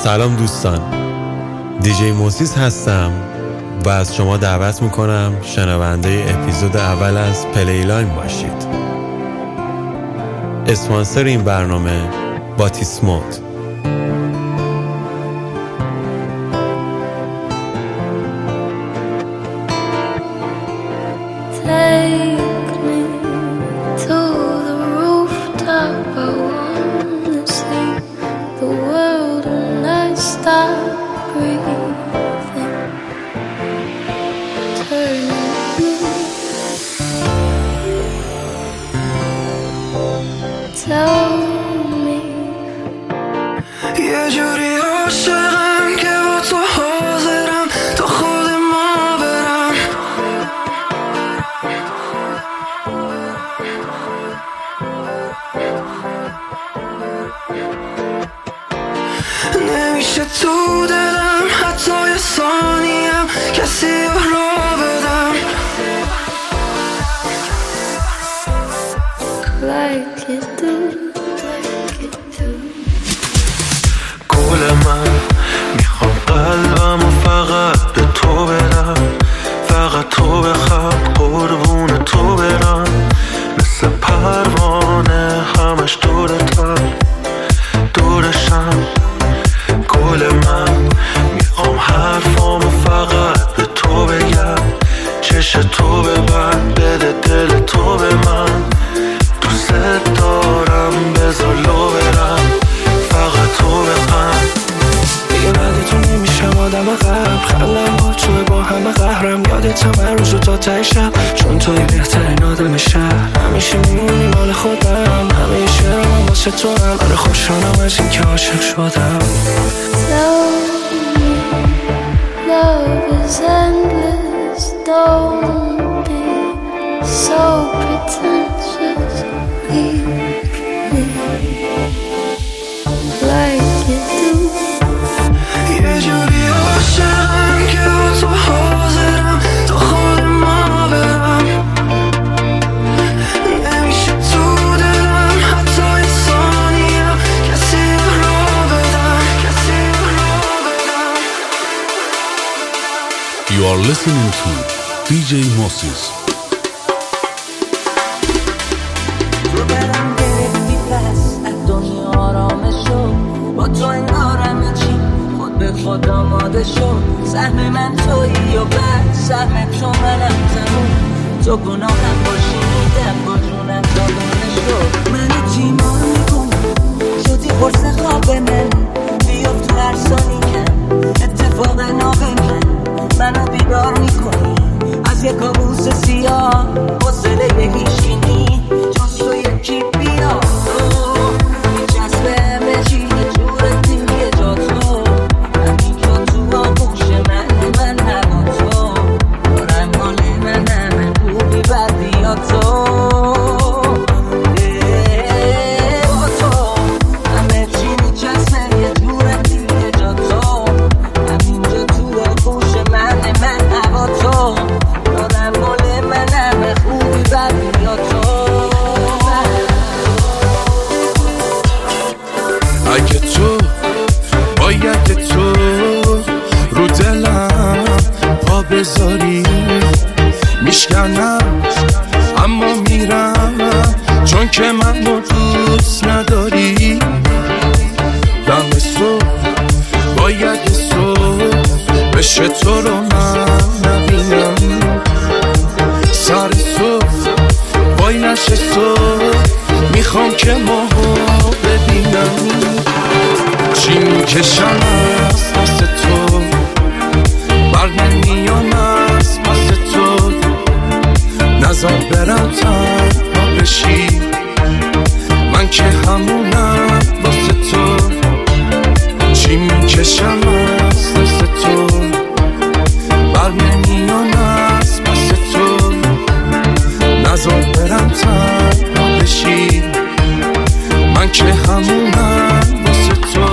سلام دوستان، دیجی موسیس هستم و از شما دعوت میکنم شنونده اپیزود اول از پلیلاین باشید. اسپانسر این برنامه باتیسموت. یه جوری عاشقم که با تو حاضرم تا خود ما برم. نمیشه تو دلم حتی یه ثانیم کسی را بدم. Like you do. گل من میخوام قلبمو فقط به تو بدم، فقط تو بخواد قربون تو برم، مثل پروانه همش دورتم دورشم. گل من میخوام حرفامو فقط به تو بگم، چش تو ببند بده دل تو به من، دوست دارم بذار لو برم، فقط تو بخند. دیگه بعد تو نمیشم آدم قبل، خلم با توه با همه قهرم، یادتم هر روز و تا ته شب، چون توی بهترین آدم شهر. همیشه میمونی مال خودم، همه شعرم واسه تو هم، آره خوشحالم از این که عاشق شدم. Love is endless, don't be so pretentious, leave me like you do. یه جوری عاشقم که با تو حاضرم تا خود ما برم. نمیشه تو دلم حتی یه ثانیم کسی را بدم، کسی را بدم. You are listening to DJ Moses. تو برم گرفتی پس از دنیا آرامش شد، با تو انگار همه چی خود به خود آماده شد. سهم من تویی و بعد سهم تو منم تموم، تو گناهم باشی میدم با جونم تا شد. من تیما رو میکنم شدی قرص خواب من، بیافت تو هر ثانیه اتفاق ناب منو بیدار میکنی از یک کابوس سیاه، حوصله هیچی جز تو یکی بیا. میچسبه همه چی یه جورتی یه جا تو، همین جا تو آغوش من هوا تو، دارم حال من همه خوبی بدی یا تو. با تو همه چی میچسبه یه جورتی یه جا تو، همین جا تو آغوش من هوا تو، دارم حال من همه خوبی بدی یا تو. اگه تو باید تو رو دلم پا بذاری، میشکنم اما میرم چون که منو دوست نداری. دم صبح باید صبح بشه تو رو من نبینم، سر صبح وای نشه صبح میخوام که ماها ببینم. چی میکشم از پس تو بر نمیام از پس تو، نظر برم تنها بشی من که همونم واسه تو. چی میکشم از پس تو بر نمیام از پس تو، نظر برم تنها بشی من که همونم واسه تو.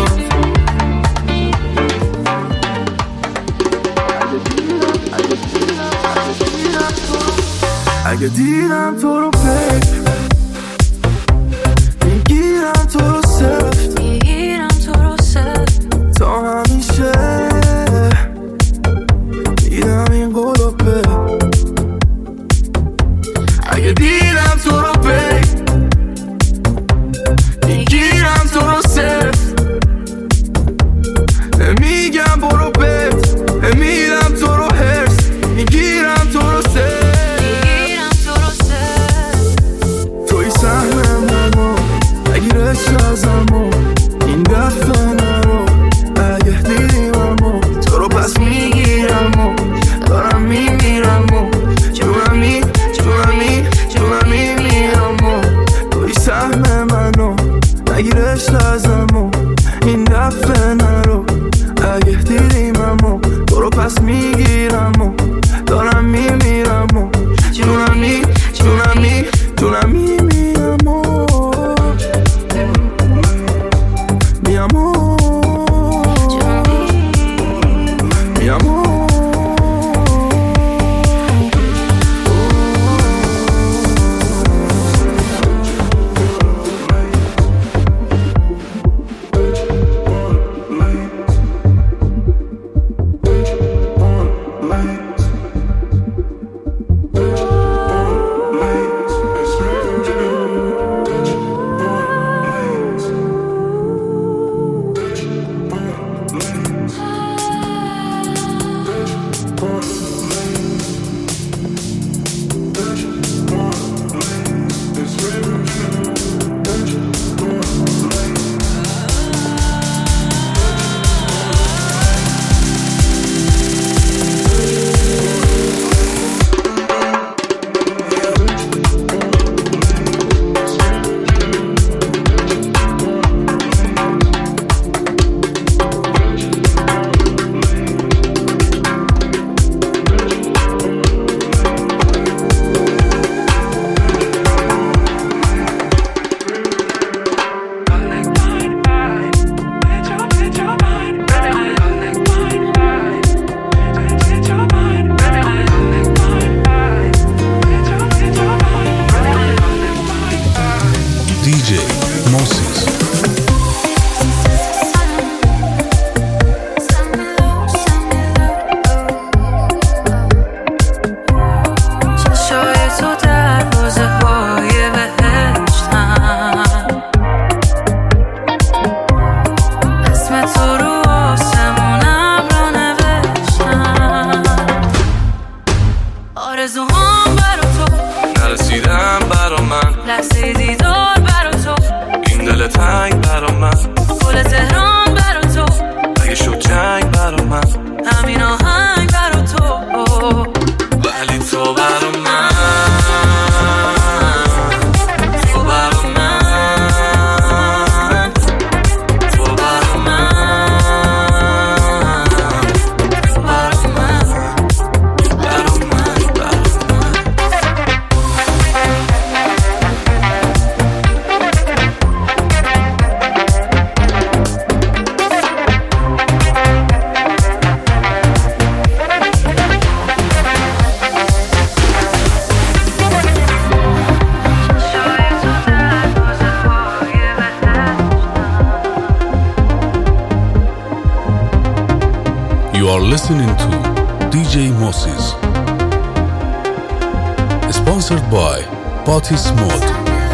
اگه دیدم تو رو فکر میگیرم تو رو سفت، تا mi amor, mi amor, mi amor. DJ Moses. چشای تو دروازه های بهشتن، اسم تو رو آسمونم رو نوشتن. آرزوهام برا تو نرسیدم برا من، لحظه دیدار برا تو، این دل تنگ برا من، گل تهران برا تو، اگه شد جنگ برا من، همین آهنگ برا تو، ولی تو برا من، تو برا من، تو برا من، تو برا من، برا من، برا من. You are listening to DJ Moses. Sponsored by Batis Mode.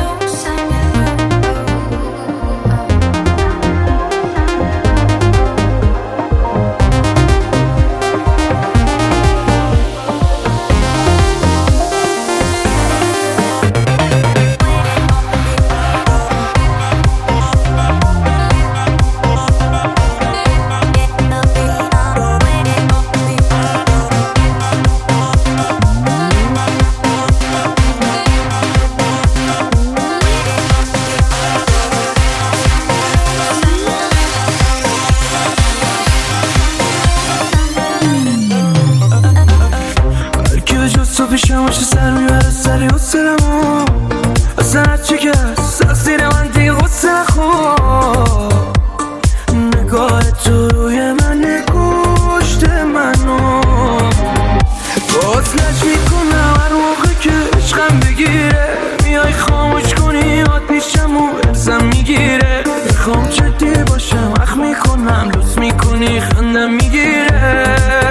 تو پیشم باشه سر میبره سری حسنمو اصلا هرچی که سخصیر من دیگه غصه نخور نگاه تو روی من نکشت منو باز لج میکنم هر موقع که عشقم بگیره میای خاموش کنی یاد میشم و ارزم میگیره میخوام جدی باشم اخ میکنم لوس میکنی خندم میگیره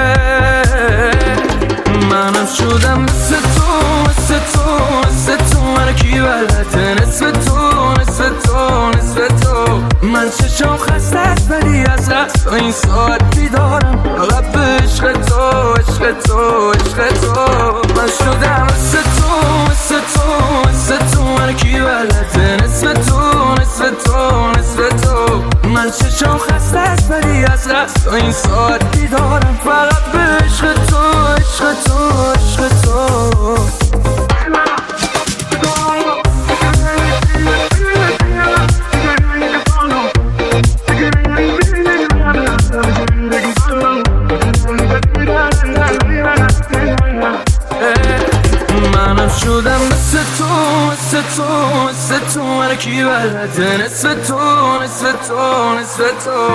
منم شدم مثل تو مثل تو مثل تو من کی بلده نصف تو نصف تو نصف تو من چشم خسته است ولی از رست تا این ساعت بیدارم فقط به عشق تو عشق تو عشق تو من شدم مثل تو مثل تو مثل تو من کی بلده نصف تو نصف تو نصف تو من چشم خسته است ولی از رست تا این ساعت بیدارم فقط به عشق تو عشق تو عشق تو منم شدم مثل تو مثل نصف تو هر کی بلده نصف تو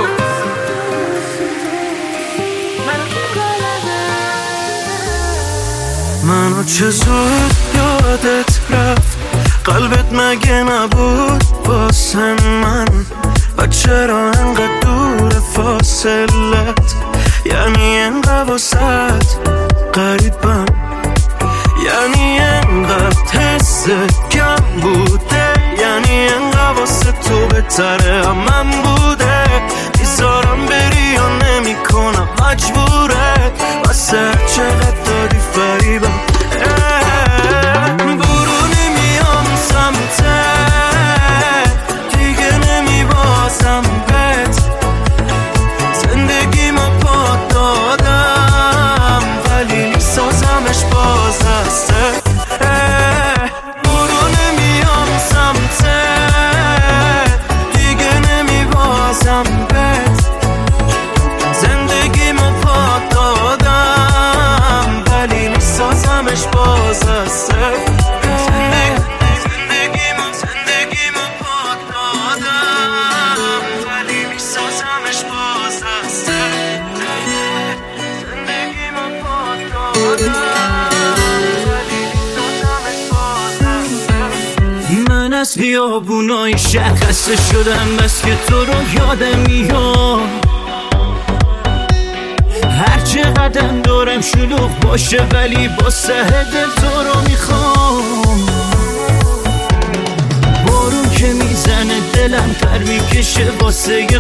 منو چه زود یادت رفت قلبت مگه نبود واسه من و چرا انقدر دور فاصلت یعنی انقدر واسط قریبم یعنی انقدر حس کم بوده یعنی انقدر واسه تو بهتره من بوده میذارم بری یا نمی کنم مجبوره واسه چقدر دادی فریبم برو نمیام سمتت دیگه نمیبازم بهت زندگی ما پا دادم ولی میسازمش باز هسته برو نمیام سمتت دیگه نمیبازم بهت زندگی ما پا دادم ولی میسازمش باز هسته زندگی ما پا دادم ولی میسازمش باز هسته زندگی ما پا دادم ولی میسازمش باز هسته من از بیابونای شهر خسته شدم بس که تو رو یادم میاد هر چقدر دارم شلوغ باشه ولی با سه دل تو رو میخوام بارون که میزنه دلم پر میکشه واسه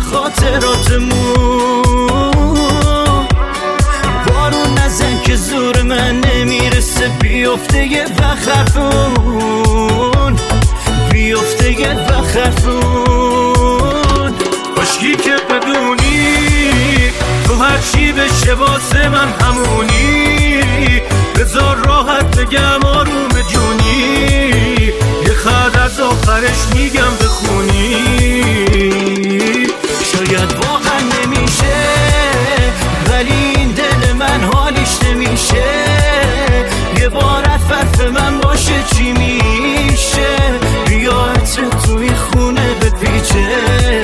خاطراتمون بارون نزن که زور من نمیرسه بیفته یه بخرفون بیفته یه بخرفون کاشکی که بدونی تو هرچی بشه واسه من همونی بذار راحت بگم آروم جونی یه خط از آخرش میگم بخونی شاید واقعا نمیشه ولی این دل من حالیش نمیشه یه بار حرف من باشه چی میشه بیایت توی خونه بپیچه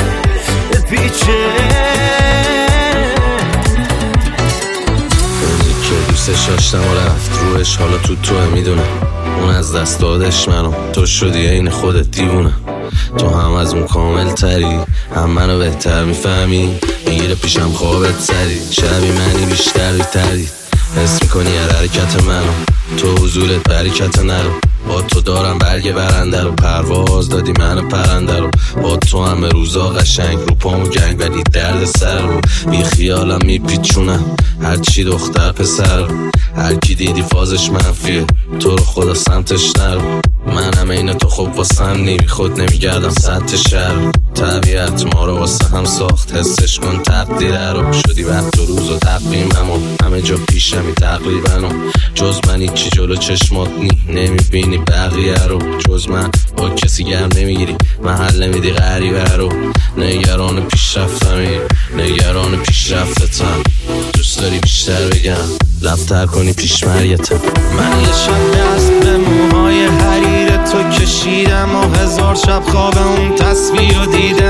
دوستش داشتم و رفت روش حالا توه میدونه اون از دست دادش منو تو شدی این خودت دیوونه تو هم از اون کامل تری هم منو بهتر میفهمی میگیره پیشم خوابت سری شبی منی بیشتر بیتری حس میکنی هر حرکت منو تو حضورت برکت نرو با تو دارم برگ برنده رو پرواز دادی منو پرنده رو با تو همه روزا قشنگ رو پامو گنگ ولی درد سر رو بی خیالم میپیچونم هرچی دختر پسر هر کی دیدی فازش منفیه تو رو خدا سمتش نرو منم اینه تو خوب واسم نی خود نمیگردم سمت شهر طبیعت ما رو واسه هم ساخت حسش کن تقدیره رو شدی وقت و روز و تقویمم و همه جا پیشمی تقریبا جز من هیچی جلو چشمات نمیبینی بقیه رو جز من با کسی گرم نمیگیری محل نمیدی غریبه رو نگران پیشرفتمی نگران پیشرفتتم دوست داری بیشتر بگم دفتر کنی پیش مریتم من یه شب دست به موهای حریر تو کشیدم و 1000 شب خواب اون تصویر رو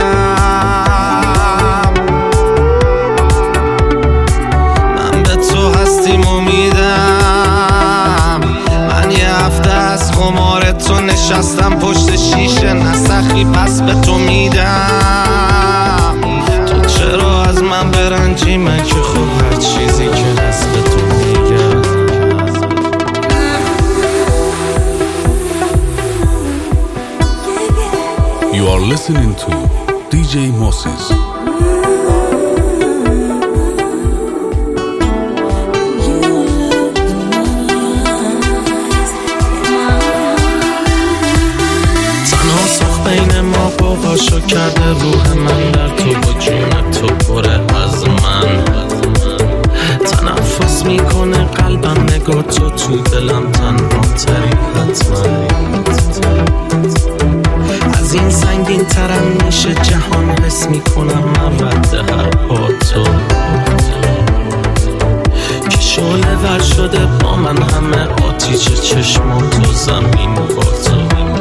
دیدم من به تو هستیم امیدم من یه هفته از خمار تو نشستم پشت شیشه نسخی پس به تو میدم تو چرا از من برنجی من که خب هر چیزی که هست به تو میگم You are listening to DJ Moses. تنها سخت بین ما باقاشو کرده روح من در تو با جون تو پره از من تنفس میکنه قلبم نگاه تو دلم تنها تری حتما از این سنگین ترم میشه جهان حس میکنم من رد هر پا تو که شعله ور شده با من همه آتیش چشم تو زمین با تو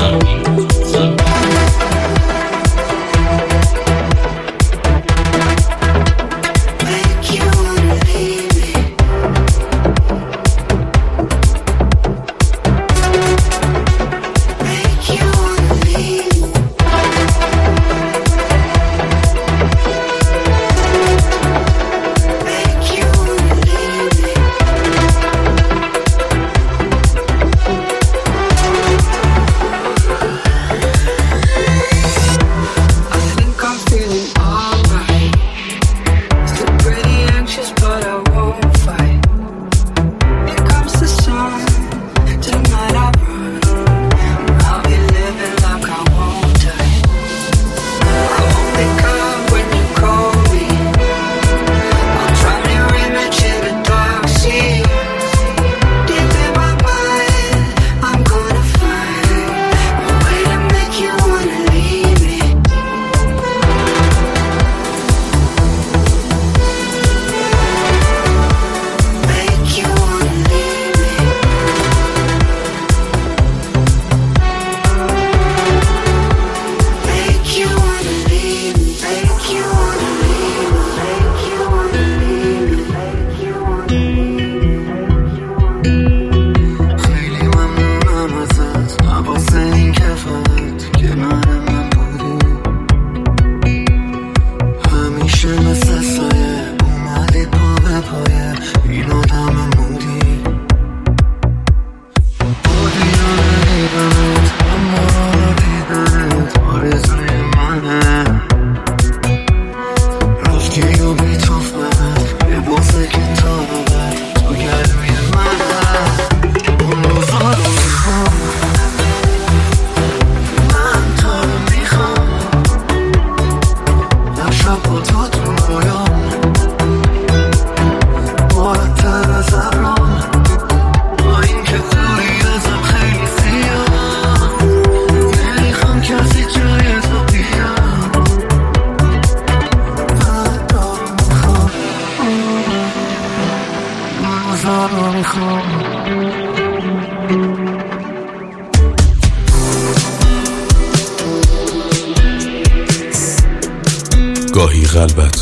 گاهی قلبت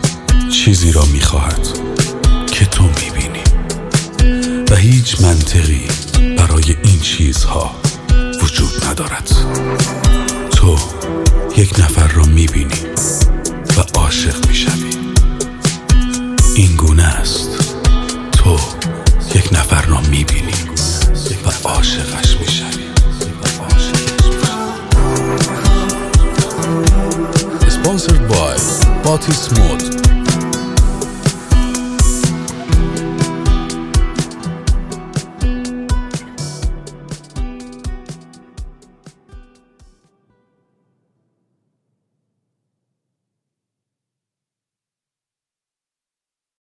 چیزی را می‌خواهد که تو می‌بینی و هیچ منطقی برای این چیزها وجود ندارد. تو یک نفر را می‌بینی و عاشق می‌شوی. این گونه است. تو یک نفر را می‌بینی و عاشقش می‌شوی. Sponsored by Batis Mode.